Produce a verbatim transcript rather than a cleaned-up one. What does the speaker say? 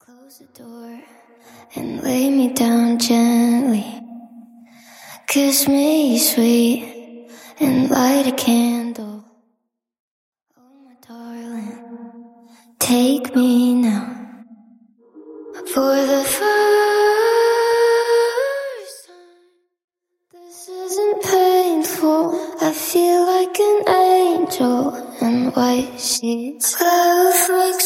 Close the door and lay me down gently. Kiss me sweet and light a candle. Oh my darling, take me now. For the first time, this isn't painful. I feel like an angel in white sheets. Love like